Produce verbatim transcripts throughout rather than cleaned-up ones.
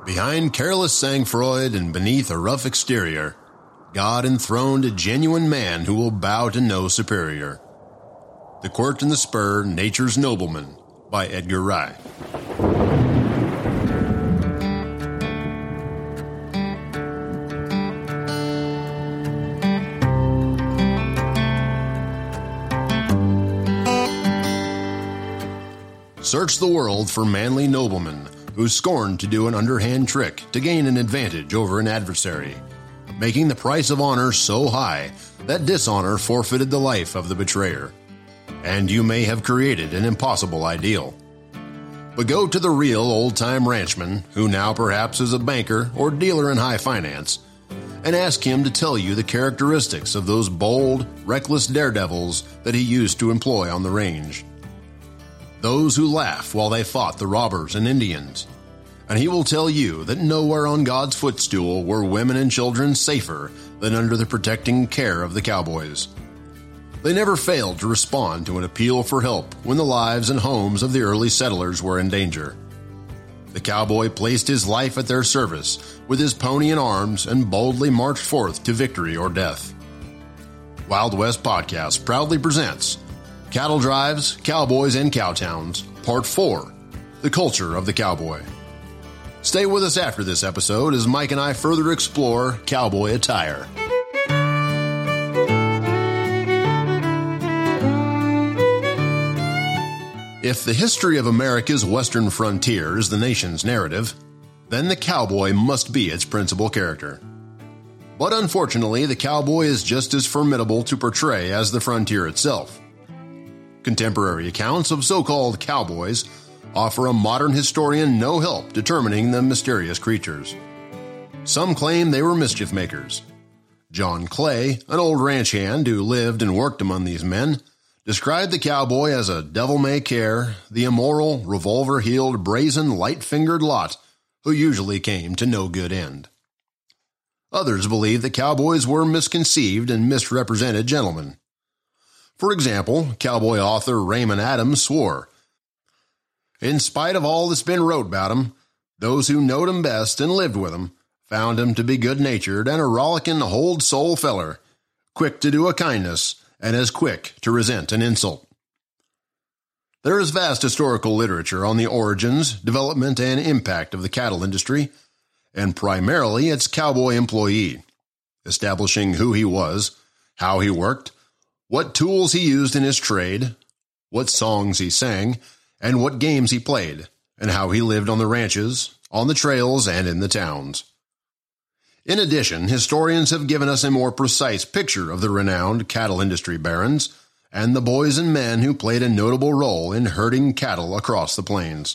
Behind careless sang-froid and beneath a rough exterior, God enthroned a genuine man who will bow to no superior. The Quirt and the Spur, Nature's Nobleman, by Edgar Rye. Search the world for manly noblemen who scorned to do an underhand trick to gain an advantage over an adversary, making the price of honor so high that dishonor forfeited the life of the betrayer. And you may have created an impossible ideal. But go to the real old-time ranchman, who now perhaps is a banker or dealer in high finance, and ask him to tell you the characteristics of those bold, reckless daredevils that he used to employ on the range. Those who laugh while they fought the robbers and Indians. And he will tell you that nowhere on God's footstool were women and children safer than under the protecting care of the cowboys. They never failed to respond to an appeal for help when the lives and homes of the early settlers were in danger. The cowboy placed his life at their service with his pony in arms and boldly marched forth to victory or death. Wild West Podcast proudly presents Cattle Drives, Cowboys, and Cowtowns, Part four, The Culture of the Cowboy. Stay with us after this episode as Mike and I further explore cowboy attire. If the history of America's western frontier is the nation's narrative, then the cowboy must be its principal character. But unfortunately, the cowboy is just as formidable to portray as the frontier itself. Contemporary accounts of so-called cowboys offer a modern historian no help determining the mysterious creatures. Some claim they were mischief makers. John Clay, an old ranch hand who lived and worked among these men, described the cowboy as a devil-may-care, the immoral, revolver-heeled, brazen, light-fingered lot who usually came to no good end. Others believe that cowboys were misconceived and misrepresented gentlemen. For example, cowboy author Raymond Adams swore, "In spite of all that's been wrote about him, those who knowed him best and lived with him found him to be good-natured and a rollickin' hold-soul feller, quick to do a kindness and as quick to resent an insult." There is vast historical literature on the origins, development, and impact of the cattle industry, and primarily its cowboy employee, establishing who he was, how he worked, what tools he used in his trade, what songs he sang, and what games he played, and how he lived on the ranches, on the trails, and in the towns. In addition, historians have given us a more precise picture of the renowned cattle industry barons and the boys and men who played a notable role in herding cattle across the plains.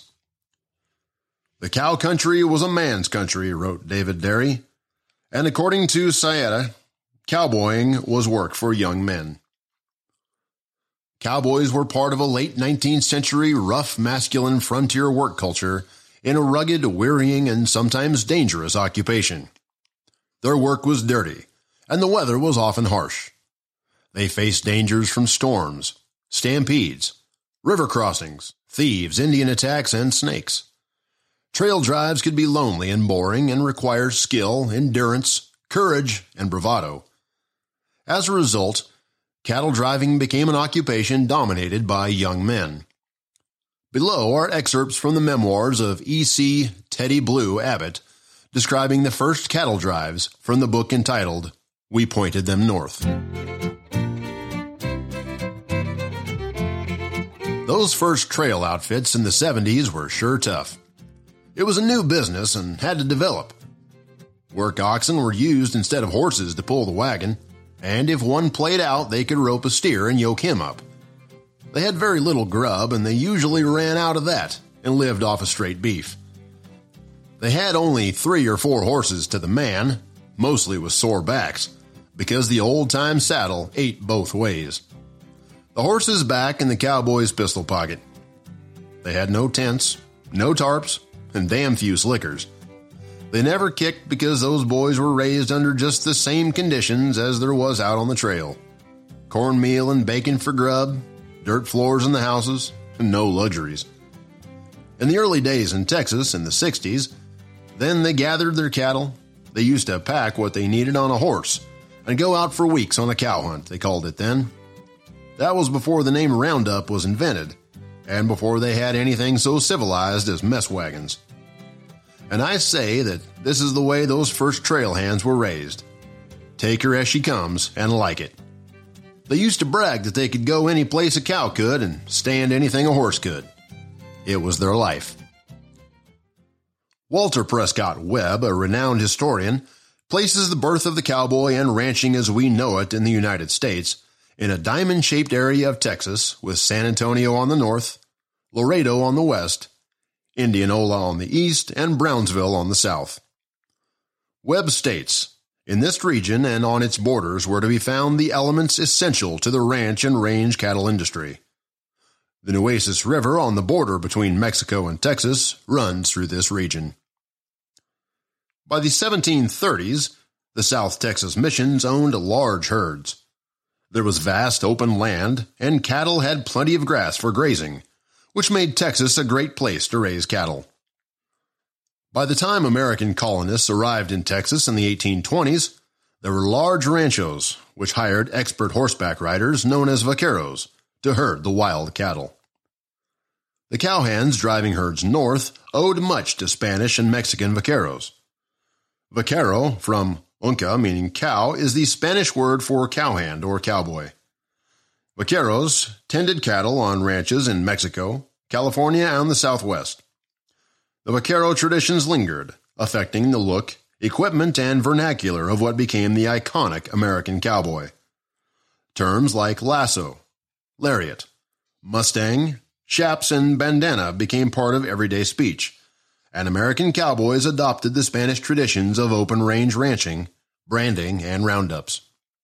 "The cow country was a man's country," wrote David Derry, and according to Sayeta, cowboying was work for young men. Cowboys were part of a late nineteenth century rough, masculine frontier work culture in a rugged, wearying, and sometimes dangerous occupation. Their work was dirty, and the weather was often harsh. They faced dangers from storms, stampedes, river crossings, thieves, Indian attacks, and snakes. Trail drives could be lonely and boring and require skill, endurance, courage, and bravado. As a result, cattle driving became an occupation dominated by young men. Below are excerpts from the memoirs of E C Teddy Blue Abbott, describing the first cattle drives from the book entitled We Pointed Them North. Those first trail outfits in the seventies were sure tough. It was a new business and had to develop. Work oxen were used instead of horses to pull the wagon, and if one played out, they could rope a steer and yoke him up. They had very little grub, and they usually ran out of that and lived off of straight beef. They had only three or four horses to the man, mostly with sore backs, because the old-time saddle ate both ways. The horse's back in the cowboy's pistol pocket. They had no tents, no tarps, and damn few slickers. They never kicked because those boys were raised under just the same conditions as there was out on the trail. Cornmeal and bacon for grub, dirt floors in the houses, and no luxuries. In the early days in Texas in the sixties, Then they gathered their cattle. They used to pack what they needed on a horse and go out for weeks on a cow hunt, they called it then. That was before the name Roundup was invented, and before they had anything so civilized as mess wagons. And I say that this is the way those first trail hands were raised. Take her as she comes and like it. They used to brag that they could go any place a cow could and stand anything a horse could. It was their life. Walter Prescott Webb, a renowned historian, places the birth of the cowboy and ranching as we know it in the United States in a diamond-shaped area of Texas with San Antonio on the north, Laredo on the west, Indianola on the east, and Brownsville on the south. Webb states, in this region and on its borders were to be found the elements essential to the ranch and range cattle industry. The Nueces River on the border between Mexico and Texas runs through this region. By the seventeen thirties, the South Texas missions owned large herds. There was vast open land, and cattle had plenty of grass for grazing, which made Texas a great place to raise cattle. By the time American colonists arrived in Texas in the eighteen twenties, there were large ranchos, which hired expert horseback riders known as vaqueros to herd the wild cattle. The cowhands driving herds north owed much to Spanish and Mexican vaqueros. Vaquero, from unca meaning cow, is the Spanish word for cowhand or cowboy. Vaqueros tended cattle on ranches in Mexico, California, and the Southwest. The vaquero traditions lingered, affecting the look, equipment, and vernacular of what became the iconic American cowboy. Terms like lasso, lariat, mustang, chaps, and bandana became part of everyday speech, and American cowboys adopted the Spanish traditions of open-range ranching, branding, and roundups.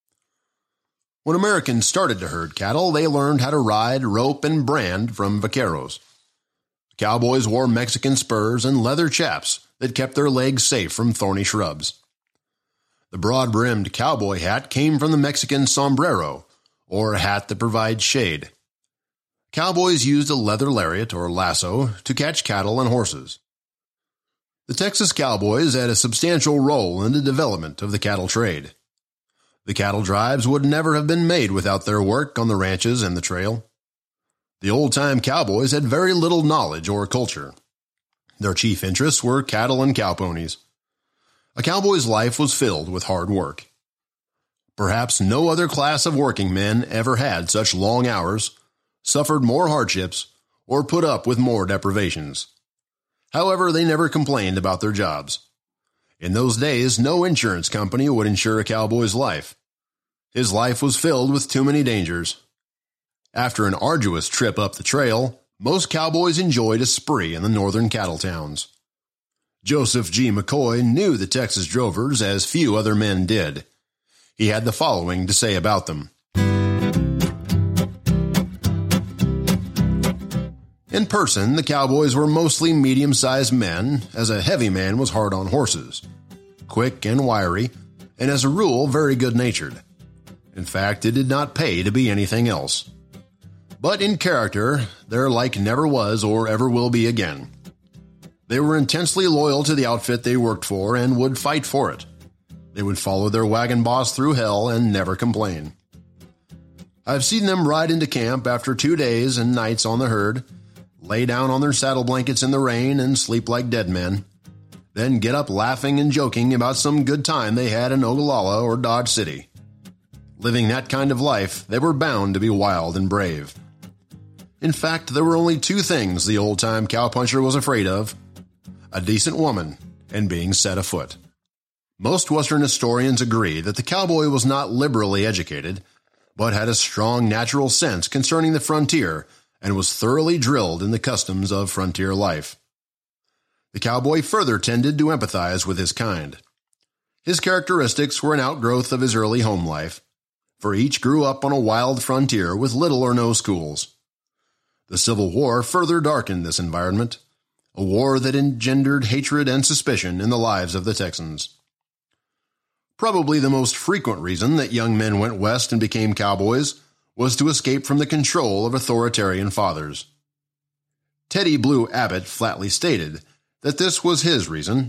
When Americans started to herd cattle, they learned how to ride, rope, and brand from vaqueros. Cowboys wore Mexican spurs and leather chaps that kept their legs safe from thorny shrubs. The broad-brimmed cowboy hat came from the Mexican sombrero, or a hat that provides shade. Cowboys used a leather lariat or lasso to catch cattle and horses. The Texas cowboys had a substantial role in the development of the cattle trade. The cattle drives would never have been made without their work on the ranches and the trail. The old-time cowboys had very little knowledge or culture. Their chief interests were cattle and cowponies. A cowboy's life was filled with hard work. Perhaps no other class of working men ever had such long hours, suffered more hardships, or put up with more deprivations. However, they never complained about their jobs. In those days, no insurance company would insure a cowboy's life. His life was filled with too many dangers. After an arduous trip up the trail, most cowboys enjoyed a spree in the northern cattle towns. Joseph G. McCoy knew the Texas drovers as few other men did. He had the following to say about them. In person, the cowboys were mostly medium-sized men, as a heavy man was hard on horses, quick and wiry, and as a rule very good-natured. In fact, it did not pay to be anything else. But in character, their like never was or ever will be again. They were intensely loyal to the outfit they worked for and would fight for it. They would follow their wagon boss through hell and never complain. I've seen them ride into camp after two days and nights on the herd, lay down on their saddle blankets in the rain and sleep like dead men, then get up laughing and joking about some good time they had in Ogallala or Dodge City. Living that kind of life, they were bound to be wild and brave. In fact, there were only two things the old-time cowpuncher was afraid of: a decent woman and being set afoot. Most Western historians agree that the cowboy was not liberally educated, but had a strong natural sense concerning the frontier and was thoroughly drilled in the customs of frontier life. The cowboy further tended to empathize with his kind. His characteristics were an outgrowth of his early home life, for each grew up on a wild frontier with little or no schools. The Civil War further darkened this environment, a war that engendered hatred and suspicion in the lives of the Texans. Probably the most frequent reason that young men went west and became cowboys was to escape from the control of authoritarian fathers. Teddy Blue Abbott flatly stated that this was his reason,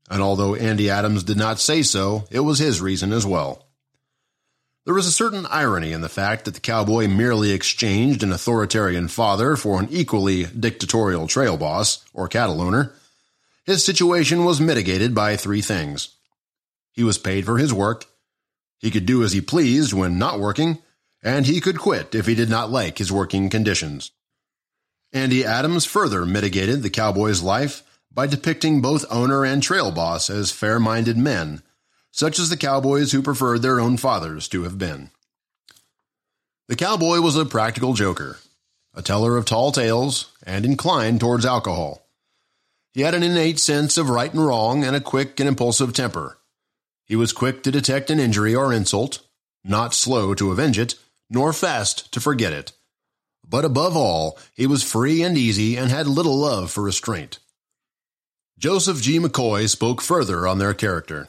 and although Andy Adams did not say so, it was his reason as well. There was a certain irony in the fact that the cowboy merely exchanged an authoritarian father for an equally dictatorial trail boss or cattle owner. His situation was mitigated by three things. He was paid for his work, he could do as he pleased when not working, and he could quit if he did not like his working conditions. Andy Adams further mitigated the cowboy's life by depicting both owner and trail boss as fair-minded men, such as the cowboys who preferred their own fathers to have been. The cowboy was a practical joker, a teller of tall tales, and inclined towards alcohol. He had an innate sense of right and wrong and a quick and impulsive temper. He was quick to detect an injury or insult, not slow to avenge it, nor fast to forget it. But above all, he was free and easy and had little love for restraint. Joseph G. McCoy spoke further on their character.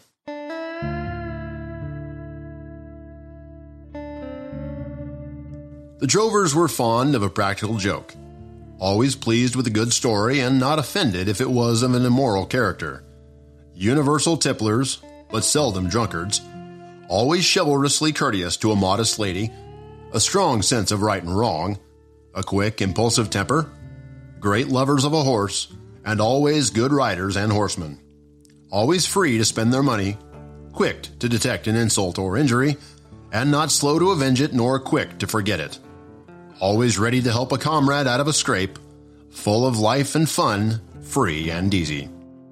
The Drovers were fond of a practical joke, always pleased with a good story and not offended if it was of an immoral character. Universal tipplers, but seldom drunkards, always chivalrously courteous to a modest lady, a strong sense of right and wrong, a quick, impulsive temper, great lovers of a horse, and always good riders and horsemen. Always free to spend their money, quick to detect an insult or injury, and not slow to avenge it nor quick to forget it. Always ready to help a comrade out of a scrape, full of life and fun, free and easy.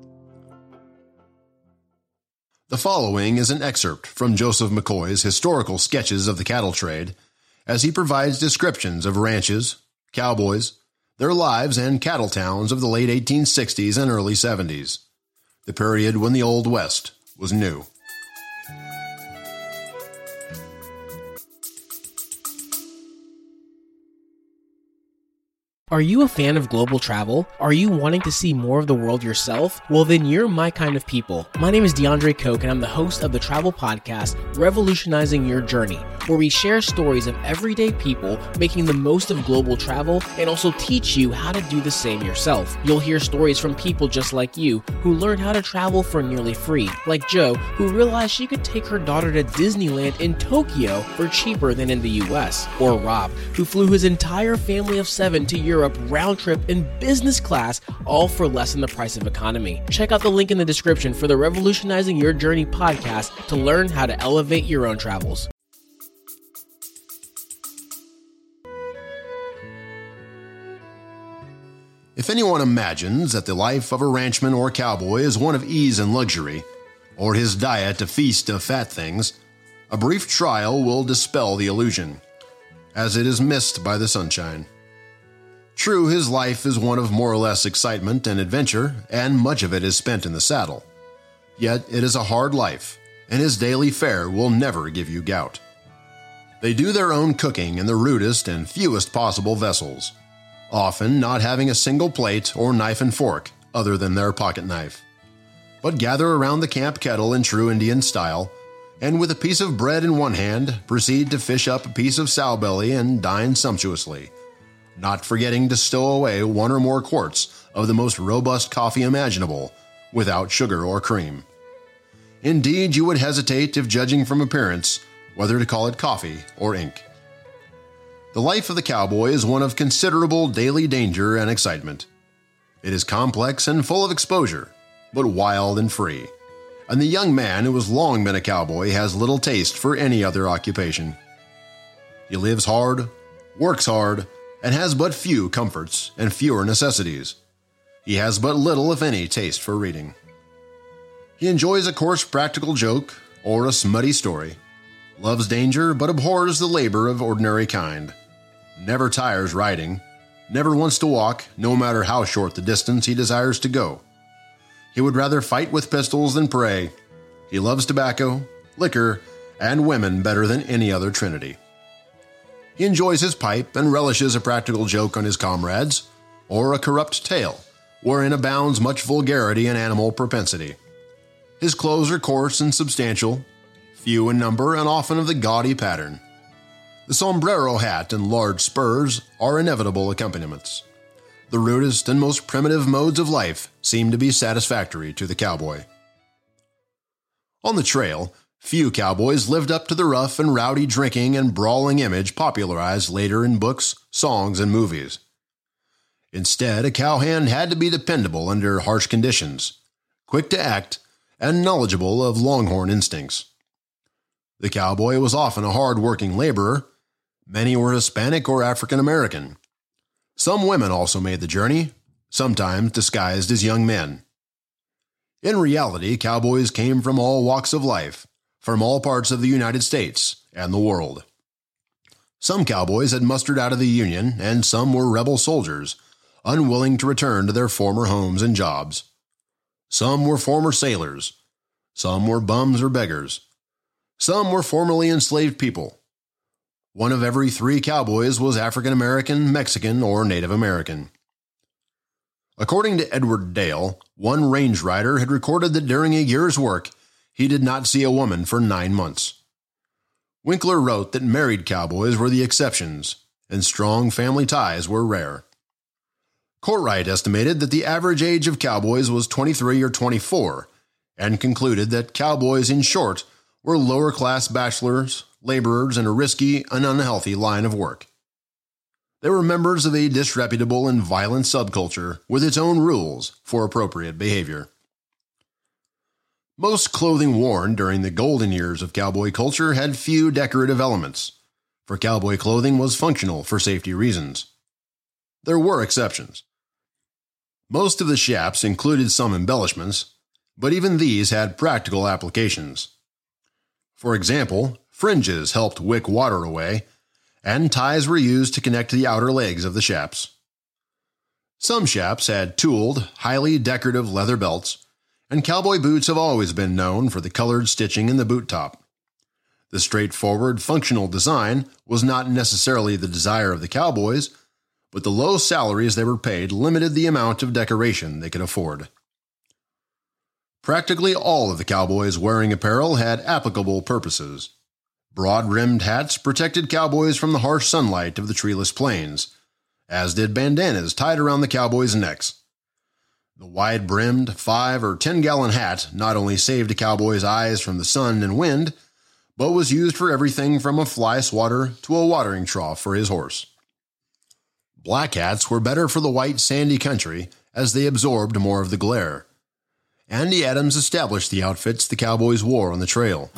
The following is an excerpt from Joseph McCoy's historical sketches of the cattle trade, as he provides descriptions of ranches, cowboys, their lives, and cattle towns of the late eighteen sixties and early seventies, the period when the Old West was new. Are you a fan of global travel? Are you wanting to see more of the world yourself? Well, then you're my kind of people. My name is DeAndre Koch, and I'm the host of the travel podcast, Revolutionizing Your Journey, where we share stories of everyday people making the most of global travel and also teach you how to do the same yourself. You'll hear stories from people just like you who learned how to travel for nearly free, like Jo, who realized she could take her daughter to Disneyland in Tokyo for cheaper than in the U S, or Rob, who flew his entire family of seven to Europe round trip in business class, all for less than the price of economy. Check out the link in the description for the Revolutionizing Your Journey podcast to learn how to elevate your own travels. If anyone imagines that the life of a ranchman or cowboy is one of ease and luxury, or his diet a feast of fat things, a brief trial will dispel the illusion, as it is missed by the sunshine. True, his life is one of more or less excitement and adventure, and much of it is spent in the saddle. Yet it is a hard life, and his daily fare will never give you gout. They do their own cooking in the rudest and fewest possible vessels, often not having a single plate or knife and fork other than their pocket knife, but gather around the camp kettle in true Indian style, and with a piece of bread in one hand, proceed to fish up a piece of sow belly and dine sumptuously, not forgetting to stow away one or more quarts of the most robust coffee imaginable, without sugar or cream. Indeed, you would hesitate, if judging from appearance, whether to call it coffee or ink. The life of the cowboy is one of considerable daily danger and excitement. It is complex and full of exposure, but wild and free, and the young man who has long been a cowboy has little taste for any other occupation. He lives hard, works hard, and has but few comforts and fewer necessities. He has but little, if any, taste for reading. He enjoys a coarse practical joke or a smutty story, loves danger but abhors the labor of ordinary kind, never tires riding, never wants to walk, no matter how short the distance he desires to go. He would rather fight with pistols than pray. He loves tobacco, liquor, and women better than any other trinity. He enjoys his pipe and relishes a practical joke on his comrades, or a corrupt tale, wherein abounds much vulgarity and animal propensity. His clothes are coarse and substantial, few in number and often of the gaudy pattern. The sombrero hat and large spurs are inevitable accompaniments. The rudest and most primitive modes of life seem to be satisfactory to the cowboy. On the trail, few cowboys lived up to the rough and rowdy drinking and brawling image popularized later in books, songs, and movies. Instead, a cowhand had to be dependable under harsh conditions, quick to act, and knowledgeable of longhorn instincts. The cowboy was often a hard-working laborer. Many were Hispanic or African American. Some women also made the journey, sometimes disguised as young men. In reality, cowboys came from all walks of life, from all parts of the United States and the world. Some cowboys had mustered out of the Union, and some were rebel soldiers, unwilling to return to their former homes and jobs. Some were former sailors. Some were bums or beggars. Some were formerly enslaved people. One of every three cowboys was African American, Mexican, or Native American. According to Edward Dale, one range rider had recorded that during a year's work, he did not see a woman for nine months. Winkler wrote that married cowboys were the exceptions, and strong family ties were rare. Courtwright estimated that the average age of cowboys was twenty-three or twenty-four, and concluded that cowboys, in short, were lower-class bachelors, laborers, in a risky and unhealthy line of work. They were members of a disreputable and violent subculture with its own rules for appropriate behavior. Most clothing worn during the golden years of cowboy culture had few decorative elements, for cowboy clothing was functional for safety reasons. There were exceptions. Most of the chaps included some embellishments, but even these had practical applications. For example, fringes helped wick water away, and ties were used to connect the outer legs of the chaps. Some chaps had tooled, highly decorative leather belts, and cowboy boots have always been known for the colored stitching in the boot top. The straightforward, functional design was not necessarily the desire of the cowboys, but the low salaries they were paid limited the amount of decoration they could afford. Practically all of the cowboys wearing apparel had applicable purposes. Broad-rimmed hats protected cowboys from the harsh sunlight of the treeless plains, as did bandanas tied around the cowboys' necks. The wide-brimmed five- or ten-gallon hat not only saved a cowboy's eyes from the sun and wind, but was used for everything from a fly swatter to a watering trough for his horse. Black hats were better for the white sandy country as they absorbed more of the glare. Andy Adams established the outfits the cowboys wore on the trail.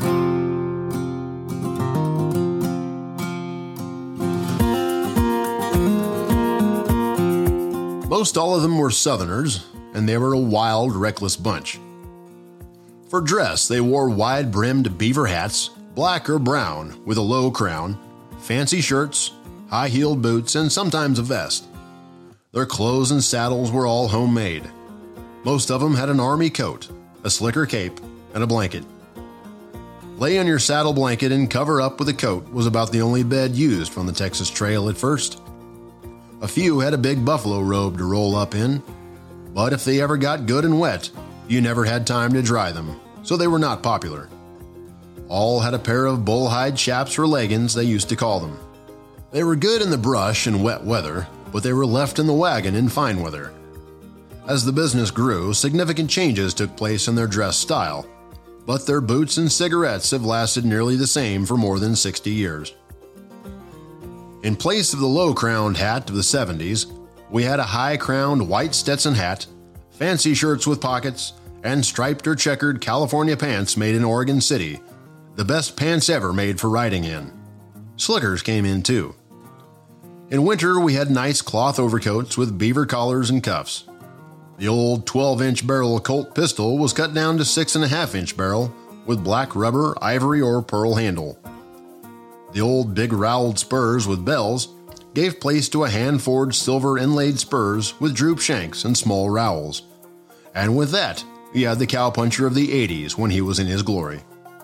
Most all of them were Southerners, and they were a wild, reckless bunch. For dress, they wore wide-brimmed beaver hats, black or brown, with a low crown, fancy shirts, high-heeled boots, and sometimes a vest. Their clothes and saddles were all homemade. Most of them had an army coat, a slicker cape, and a blanket. Lay on your saddle blanket and cover up with a coat was about the only bed used from the Texas Trail at first. A few had a big buffalo robe to roll up in, but if they ever got good and wet, you never had time to dry them, so they were not popular. All had a pair of bullhide chaps or leggings, they used to call them. They were good in the brush and wet weather, but they were left in the wagon in fine weather. As the business grew, significant changes took place in their dress style, but their boots and cigarettes have lasted nearly the same for more than sixty years. In place of the low-crowned hat of the seventies, we had a high-crowned white Stetson hat, fancy shirts with pockets, and striped or checkered California pants made in Oregon City, the best pants ever made for riding in. Slickers came in too. In winter, we had nice cloth overcoats with beaver collars and cuffs. The old twelve-inch barrel Colt pistol was cut down to six and a half inch barrel with black rubber, ivory, or pearl handle. The old big roweled spurs with bells gave place to a hand-forged silver inlaid spurs with droop shanks and small rowels. And with that, you had the cowpuncher of the eighties when he was in his glory.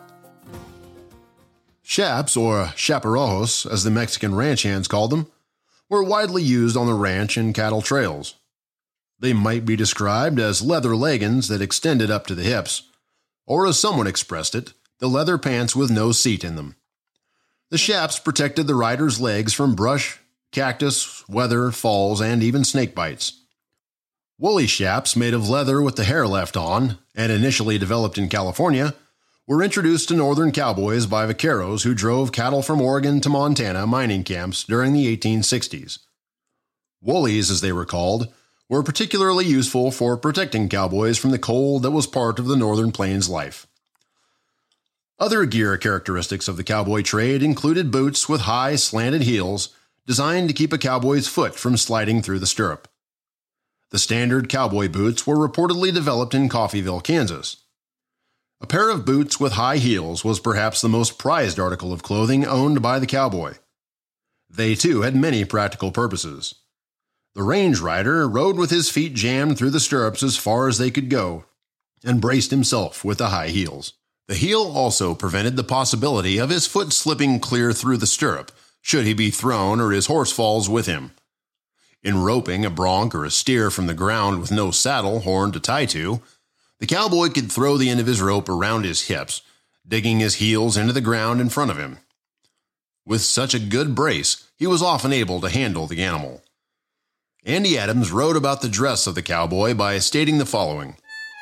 Chaps, or chaparrojos, as the Mexican ranch hands called them, were widely used on the ranch and cattle trails. They might be described as leather leggings that extended up to the hips, or as someone expressed it, the leather pants with no seat in them. The chaps protected the rider's legs from brush, cactus, weather, falls, and even snake bites. Woolly chaps made of leather with the hair left on, and initially developed in California, were introduced to northern cowboys by vaqueros who drove cattle from Oregon to Montana mining camps during the eighteen sixties. Woolies, as they were called, were particularly useful for protecting cowboys from the cold that was part of the northern plains life. Other gear characteristics of the cowboy trade included boots with high, slanted heels designed to keep a cowboy's foot from sliding through the stirrup. The standard cowboy boots were reportedly developed in Coffeyville, Kansas. A pair of boots with high heels was perhaps the most prized article of clothing owned by the cowboy. They, too, had many practical purposes. The range rider rode with his feet jammed through the stirrups as far as they could go, and braced himself with the high heels. The heel also prevented the possibility of his foot slipping clear through the stirrup, should he be thrown or his horse falls with him. In roping a bronc or a steer from the ground with no saddle horn to tie to, the cowboy could throw the end of his rope around his hips, digging his heels into the ground in front of him. With such a good brace, he was often able to handle the animal. Andy Adams wrote about the dress of the cowboy by stating the following: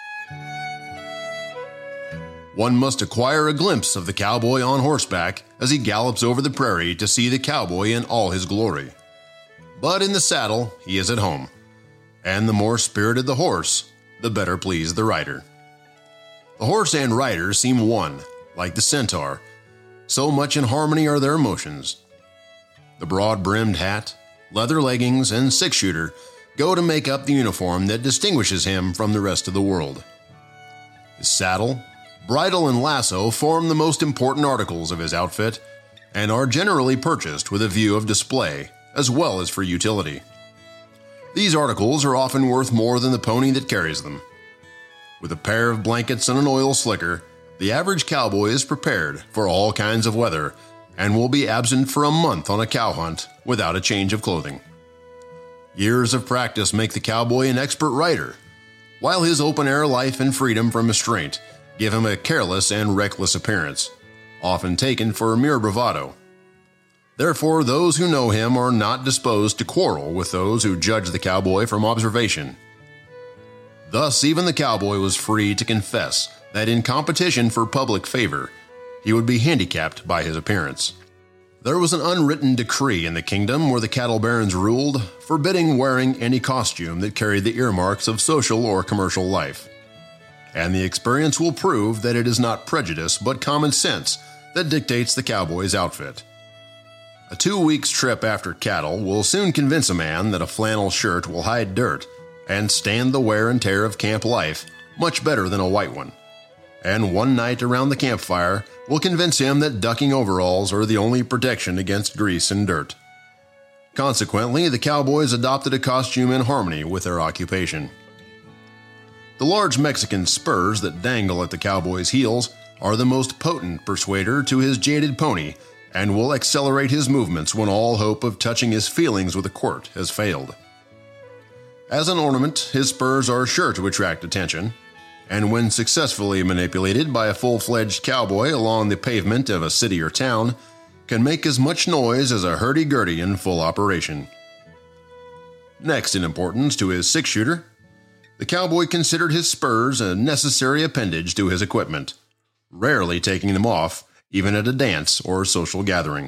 "One must acquire a glimpse of the cowboy on horseback as he gallops over the prairie to see the cowboy in all his glory. But in the saddle he is at home, and the more spirited the horse, the better pleased the rider." The horse and rider seem one, like the centaur. So much in harmony are their motions. The broad-brimmed hat, leather leggings, and six-shooter go to make up the uniform that distinguishes him from the rest of the world. His saddle, bridle, and lasso form the most important articles of his outfit and are generally purchased with a view of display as well as for utility. These articles are often worth more than the pony that carries them. With a pair of blankets and an oil slicker, the average cowboy is prepared for all kinds of weather and will be absent for a month on a cow hunt without a change of clothing. Years of practice make the cowboy an expert rider, while his open-air life and freedom from restraint give him a careless and reckless appearance, often taken for mere bravado. Therefore, those who know him are not disposed to quarrel with those who judge the cowboy from observation. Thus, even the cowboy was free to confess that in competition for public favor, he would be handicapped by his appearance. There was an unwritten decree in the kingdom where the cattle barons ruled, forbidding wearing any costume that carried the earmarks of social or commercial life. And the experience will prove that it is not prejudice but common sense that dictates the cowboy's outfit. A two weeks trip after cattle will soon convince a man that a flannel shirt will hide dirt and stand the wear and tear of camp life much better than a white one. And one night around the campfire will convince him that ducking overalls are the only protection against grease and dirt. Consequently, the cowboys adopted a costume in harmony with their occupation. The large Mexican spurs that dangle at the cowboy's heels are the most potent persuader to his jaded pony and will accelerate his movements when all hope of touching his feelings with a quirt has failed. As an ornament, his spurs are sure to attract attention, and when successfully manipulated by a full-fledged cowboy along the pavement of a city or town, can make as much noise as a hurdy-gurdy in full operation. Next in importance to his six-shooter, the cowboy considered his spurs a necessary appendage to his equipment, rarely taking them off, even at a dance or social gathering.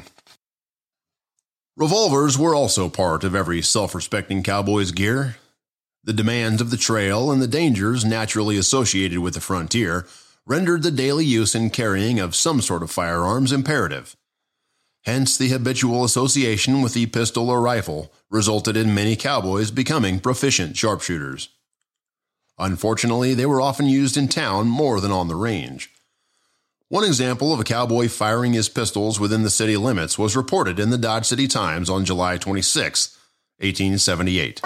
Revolvers were also part of every self-respecting cowboy's gear. The demands of the trail and the dangers naturally associated with the frontier rendered the daily use and carrying of some sort of firearms imperative. Hence, the habitual association with the pistol or rifle resulted in many cowboys becoming proficient sharpshooters. Unfortunately, they were often used in town more than on the range. One example of a cowboy firing his pistols within the city limits was reported in the Dodge City Times on July twenty-sixth, eighteen seventy-eight.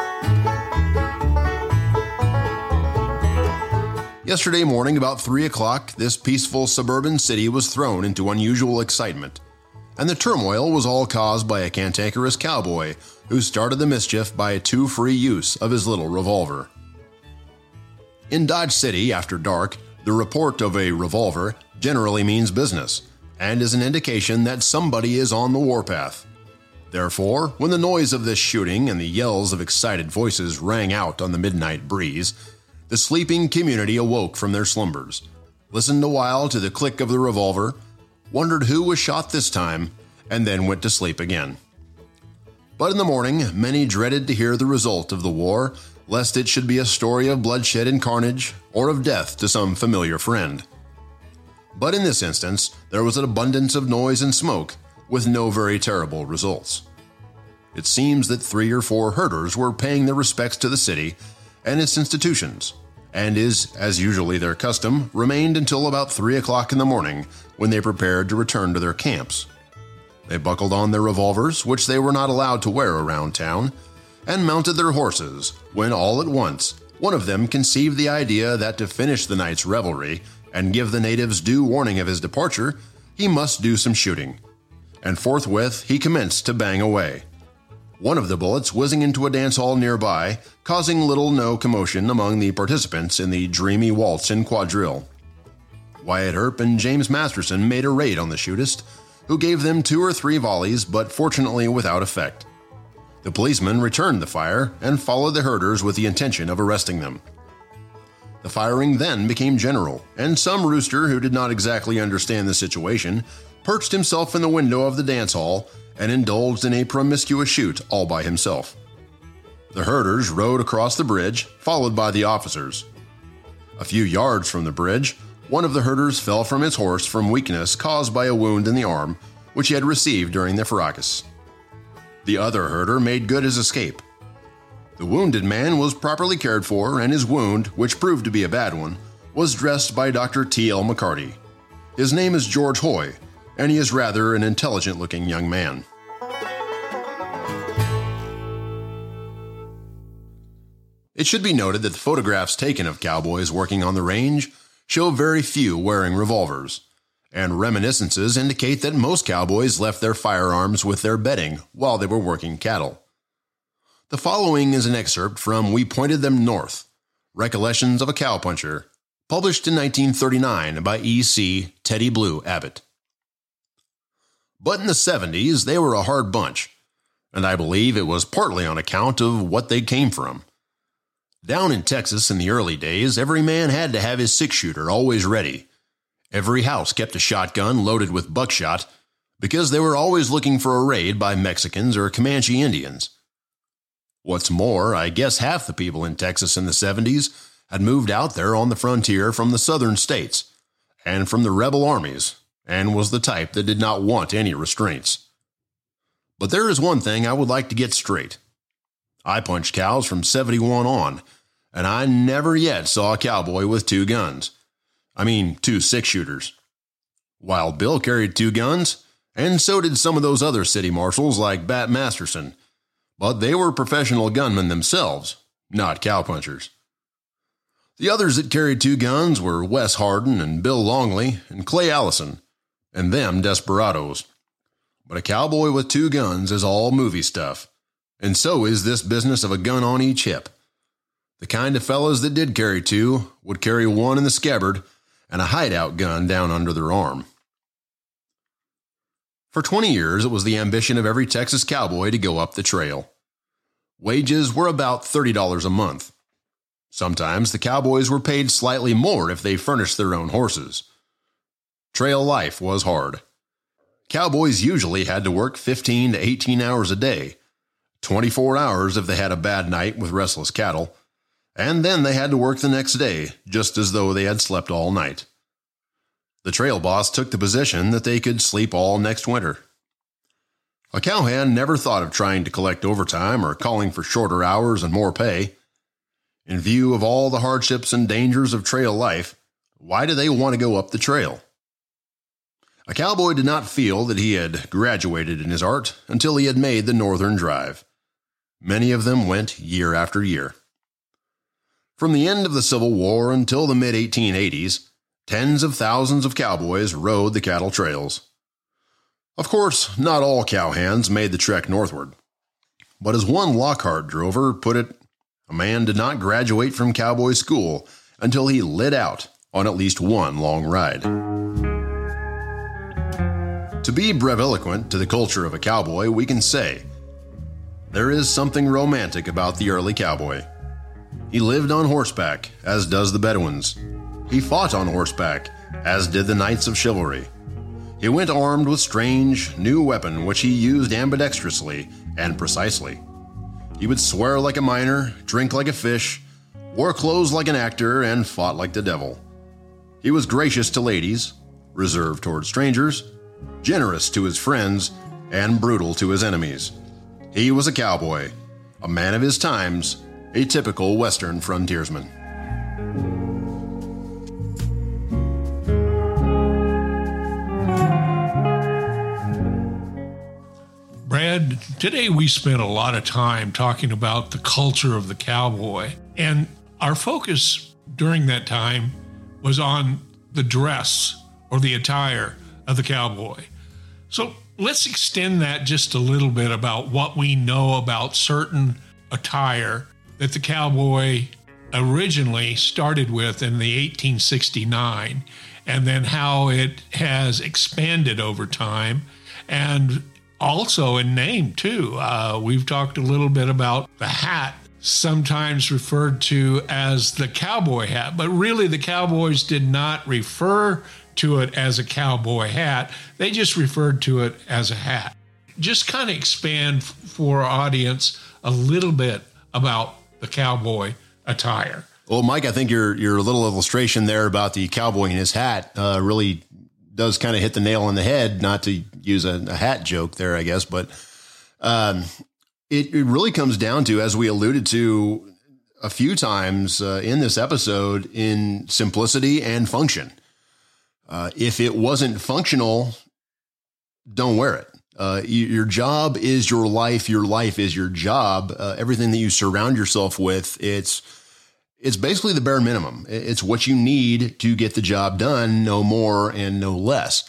Yesterday morning, about three o'clock, this peaceful suburban city was thrown into unusual excitement, and the turmoil was all caused by a cantankerous cowboy who started the mischief by a too-free use of his little revolver. In Dodge City, after dark, the report of a revolver generally means business, and is an indication that somebody is on the warpath. Therefore, when the noise of this shooting and the yells of excited voices rang out on the midnight breeze, the sleeping community awoke from their slumbers, listened a while to the click of the revolver, wondered who was shot this time, and then went to sleep again. But in the morning, many dreaded to hear the result of the war, lest it should be a story of bloodshed and carnage, or of death to some familiar friend. But in this instance, there was an abundance of noise and smoke, with no very terrible results. It seems that three or four herders were paying their respects to the city and its institutions, and is, as usually their custom, remained until about three o'clock in the morning, when they prepared to return to their camps. They buckled on their revolvers, which they were not allowed to wear around town, and mounted their horses, when all at once, one of them conceived the idea that to finish the night's revelry and give the natives due warning of his departure, he must do some shooting. And forthwith he commenced to bang away, one of the bullets whizzing into a dance hall nearby, causing little no commotion among the participants in the dreamy waltz and quadrille. Wyatt Earp and James Masterson made a raid on the shootist, who gave them two or three volleys, but fortunately without effect. The policemen returned the fire and followed the herders with the intention of arresting them. The firing then became general, and some rooster who did not exactly understand the situation perched himself in the window of the dance hall and indulged in a promiscuous shoot all by himself. The herders rode across the bridge, followed by the officers. A few yards from the bridge, one of the herders fell from his horse from weakness caused by a wound in the arm, which he had received during the fracas. The other herder made good his escape. The wounded man was properly cared for, and his wound, which proved to be a bad one, was dressed by Doctor T L McCarty. His name is George Hoy, and he is rather an intelligent-looking young man. It should be noted that the photographs taken of cowboys working on the range show very few wearing revolvers, and reminiscences indicate that most cowboys left their firearms with their bedding while they were working cattle. The following is an excerpt from We Pointed Them North, Recollections of a Cowpuncher, published in nineteen thirty-nine by E C Teddy Blue Abbott. But in the seventies, they were a hard bunch, and I believe it was partly on account of what they came from. Down in Texas in the early days, every man had to have his six-shooter always ready. Every house kept a shotgun loaded with buckshot because they were always looking for a raid by Mexicans or Comanche Indians. What's more, I guess half the people in Texas in the seventies had moved out there on the frontier from the southern states and from the rebel armies, and was the type that did not want any restraints. But there is one thing I would like to get straight. I punched cows from seventy-one on, and I never yet saw a cowboy with two guns. I mean, two six-shooters. Wild Bill carried two guns, and so did some of those other city marshals like Bat Masterson, but they were professional gunmen themselves, not cowpunchers. The others that carried two guns were Wes Hardin and Bill Longley and Clay Allison, and them desperados. But a cowboy with two guns is all movie stuff, and so is this business of a gun on each hip. The kind of fellows that did carry two would carry one in the scabbard and a hideout gun down under their arm. For twenty years, it was the ambition of every Texas cowboy to go up the trail. Wages were about thirty dollars a month. Sometimes the cowboys were paid slightly more if they furnished their own horses. Trail life was hard. Cowboys usually had to work fifteen to eighteen hours a day, twenty-four hours if they had a bad night with restless cattle, and then they had to work the next day, just as though they had slept all night. The trail boss took the position that they could sleep all next winter. A cowhand never thought of trying to collect overtime or calling for shorter hours and more pay. In view of all the hardships and dangers of trail life, why do they want to go up the trail? A cowboy did not feel that he had graduated in his art until he had made the northern drive. Many of them went year after year. From the end of the Civil War until the mid eighteen eighties, tens of thousands of cowboys rode the cattle trails. Of course, not all cowhands made the trek northward. But as one Lockhart drover put it, a man did not graduate from cowboy school until he lit out on at least one long ride. To be breviloquent to the culture of a cowboy, we can say, there is something romantic about the early cowboy. He lived on horseback, as does the Bedouins. He fought on horseback, as did the knights of chivalry. He went armed with strange, new weapon which he used ambidextrously and precisely. He would swear like a miner, drink like a fish, wore clothes like an actor, and fought like the devil. He was gracious to ladies, reserved toward strangers, generous to his friends, and brutal to his enemies. He was a cowboy, a man of his times, a typical Western frontiersman. Brad, today we spent a lot of time talking about the culture of the cowboy, and our focus during that time was on the dress or the attire of the cowboy. So let's extend that just a little bit about what we know about certain attire that the cowboy originally started with in the eighteen sixty-nine, and then how it has expanded over time, and also in name too. Uh, we've talked a little bit about the hat, sometimes referred to as the cowboy hat, but really the cowboys did not refer to it as a cowboy hat. They just referred to it as a hat. Just kind of expand for our audience a little bit about the cowboy attire. Well, Mike, I think your your little illustration there about the cowboy and his hat uh, really does kind of hit the nail on the head, not to use a, a hat joke there, I guess, but um, it, it really comes down to, as we alluded to a few times uh, in this episode, in simplicity and function. Uh, if it wasn't functional, don't wear it. Uh, you, your job is your life. Your life is your job. Uh, everything that you surround yourself with, it's It's basically the bare minimum. It's what you need to get the job done, no more and no less.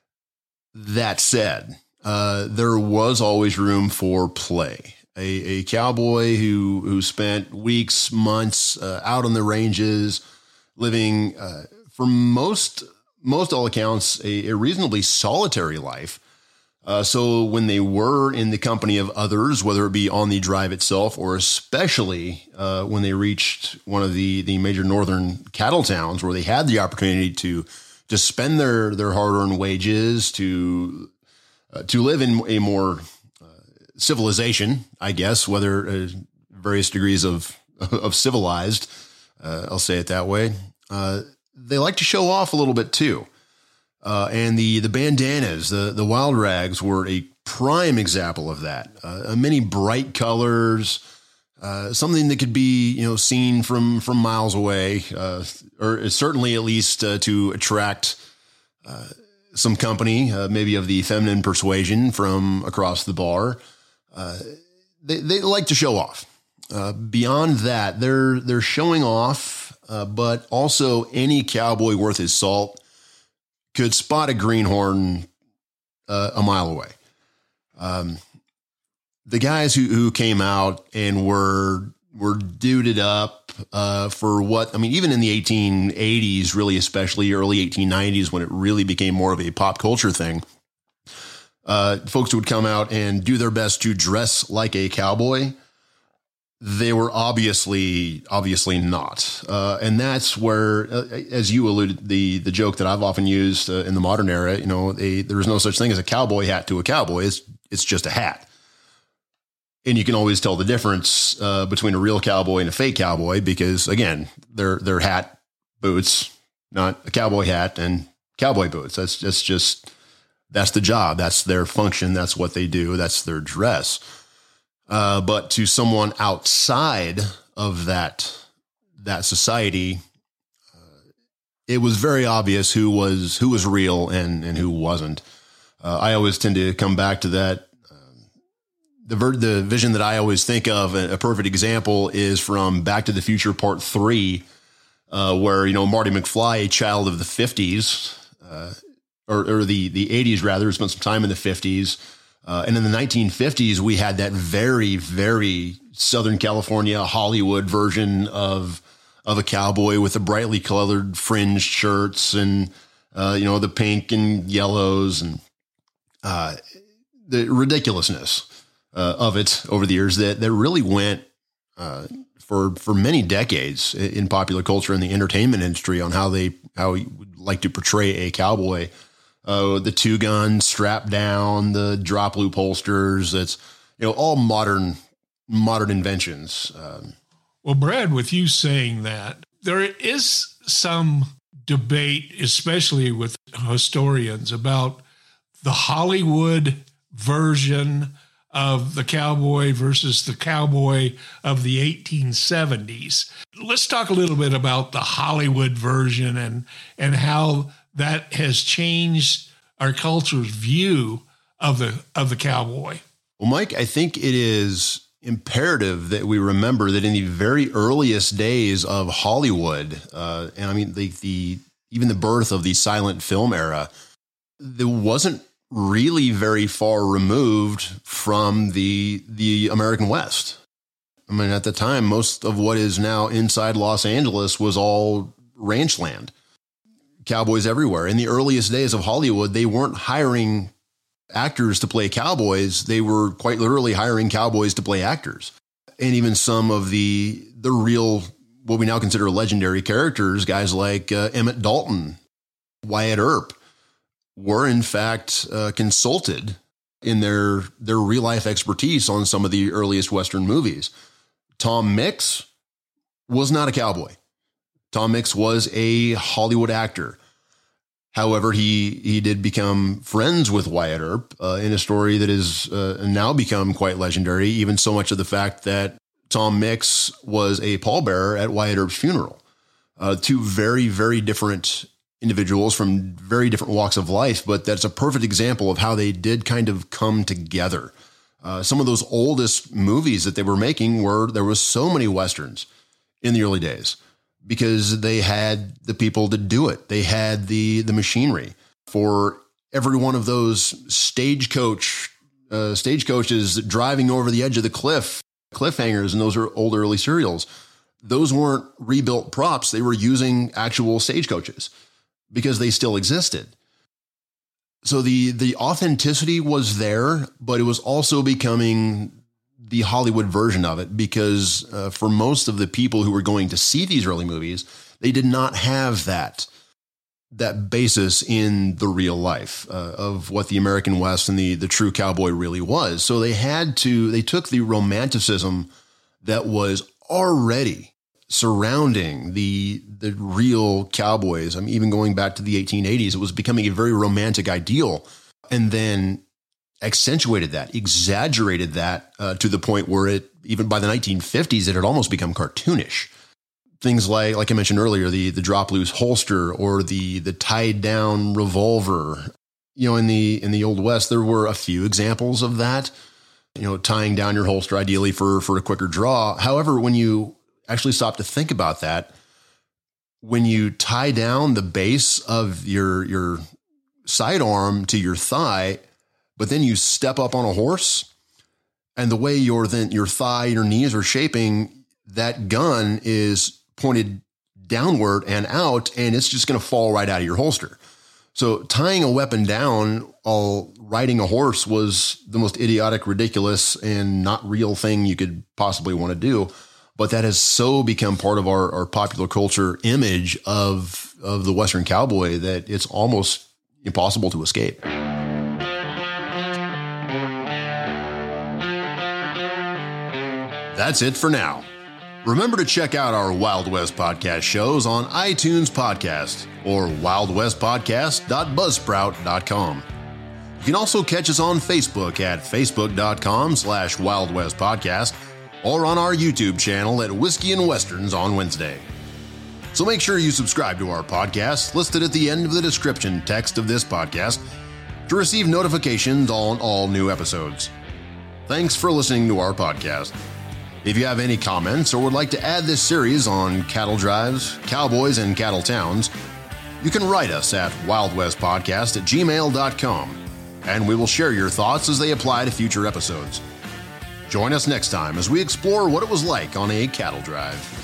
That said, uh, there was always room for play. A, a cowboy who who spent weeks, months uh, out on the ranges, living uh, for most most all accounts a, a reasonably solitary life. Uh, so when they were in the company of others, whether it be on the drive itself or especially uh, when they reached one of the, the major northern cattle towns where they had the opportunity to to spend their, their hard-earned wages, to uh, to live in a more uh, civilization, I guess, whether uh, various degrees of of civilized, uh, I'll say it that way. Uh, they like to show off a little bit too. Uh, and the, the bandanas, the, the wild rags were a prime example of that. Uh, many bright colors, uh, something that could be, you know, seen from, from miles away, uh, or certainly at least uh, to attract uh, some company, uh, maybe of the feminine persuasion from across the bar. Uh, they, they like to show off. Uh, beyond that, they're, they're showing off, uh, but also any cowboy worth his salt could spot a greenhorn uh, a mile away. Um, the guys who, who came out and were were duded up uh, for what, I mean, even in the eighteen eighties, really, especially early eighteen nineties, when it really became more of a pop culture thing, uh, folks who would come out and do their best to dress like a cowboy, they were obviously, obviously not. Uh, and that's where, uh, as you alluded, the the joke that I've often used uh, in the modern era, you know, a, there is no such thing as a cowboy hat to a cowboy. It's, it's just a hat. And you can always tell the difference uh, between a real cowboy and a fake cowboy because, again, they're, they're hat, boots, not a cowboy hat and cowboy boots. That's, that's just, that's the job. That's their function. That's what they do. That's their dress. Uh, but to someone outside of that that society, uh, it was very obvious who was who was real and and who wasn't. Uh, I always tend to come back to that. Uh, the ver- the vision that I always think of, a, a perfect example, is from Back to the Future Part Three, uh, where you know Marty McFly, a child of the fifties, uh, or, or the the eighties rather, spent some time in the fifties. Uh, and in the nineteen fifties, we had that very, very Southern California Hollywood version of of a cowboy with the brightly colored fringed shirts and, uh, you know, the pink and yellows and uh, the ridiculousness uh, of it over the years that, that really went uh, for for many decades in popular culture and the entertainment industry on how they how like to portray a cowboy. Uh, the two gun strap down, the drop loop holsters. It's, you know, all modern, modern inventions. Um, well, Brad, with you saying that, there is some debate, especially with historians, about the Hollywood version of the cowboy versus the cowboy of the eighteen seventies. Let's talk a little bit about the Hollywood version and, and how that has changed our culture's view of the, of the cowboy. Well, Mike, I think it is imperative that we remember that in the very earliest days of Hollywood, uh, and I mean, the, the, even the birth of the silent film era, there wasn't really very far removed from the the American West. I mean, at the time, most of what is now inside Los Angeles was all ranch land. Cowboys everywhere. In the earliest days of Hollywood, they weren't hiring actors to play cowboys. They were quite literally hiring cowboys to play actors. And even some of the the real, what we now consider legendary characters, guys like uh, Emmett Dalton, Wyatt Earp, were in fact uh, consulted in their their real life expertise on some of the earliest Western movies. Tom Mix was not a cowboy. Tom Mix was a Hollywood actor. However, he he did become friends with Wyatt Earp uh, in a story that has uh, now become quite legendary, even so much of the fact that Tom Mix was a pallbearer at Wyatt Earp's funeral. Uh, two very, very different individuals from very different walks of life, but that's a perfect example of how they did kind of come together. Uh, some of those oldest movies that they were making were, there was so many Westerns in the early days because they had the people to do it. They had the, the machinery for every one of those stagecoach, uh, stagecoaches driving over the edge of the cliff, cliffhangers, and those are old early serials. Those weren't rebuilt props. They were using actual stagecoaches, because they still existed. So the the authenticity was there, but it was also becoming the Hollywood version of it, because uh, for most of the people who were going to see these early movies, they did not have that that basis in the real life uh, of what the American West and the the true cowboy really was. So they had to, they took the romanticism that was already surrounding the the real cowboys. I mean, even going back to the eighteen eighties, it was becoming a very romantic ideal, and then accentuated that, exaggerated that uh, to the point where it, even by the nineteen fifties, it had almost become cartoonish. Things like, like I mentioned earlier, the the drop loose holster or the the tied down revolver. You know, in the in the Old West, there were a few examples of that. You know, tying down your holster ideally for for a quicker draw. However, when you actually stop to think about that, when you tie down the base of your your sidearm to your thigh, but then you step up on a horse, and the way your then your thigh, your knees are shaping, that gun is pointed downward and out, and it's just going to fall right out of your holster. So tying a weapon down while riding a horse was the most idiotic, ridiculous, and not real thing you could possibly want to do. But that has so become part of our, our popular culture image of, of the Western cowboy that it's almost impossible to escape. That's it for now. Remember to check out our Wild West podcast shows on iTunes Podcast or wild west podcast dot buzzsprout dot com. You can also catch us on Facebook at facebook.com slash Wild West Podcast or on our YouTube channel at Whiskey and Westerns on Wednesday. So make sure you subscribe to our podcast listed at the end of the description text of this podcast to receive notifications on all new episodes. Thanks for listening to our podcast. If you have any comments or would like to add this series on cattle drives, cowboys, and cattle towns, you can write us at wildwestpodcast at gmail dot com, and we will share your thoughts as they apply to future episodes. Join us next time as we explore what it was like on a cattle drive.